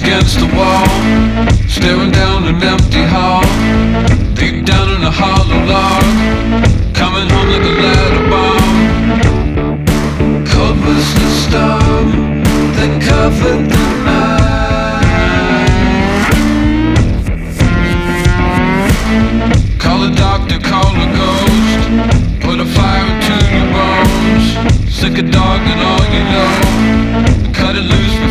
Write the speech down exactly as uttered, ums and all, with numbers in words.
against the wall, staring down an empty hall. Deep down in a hollow log, coming home like a ladder bomb. Cold was the storm that covered the night. Call a doctor, call a ghost, put a fire into your bones. Sick a dog and all you know, cut it loose.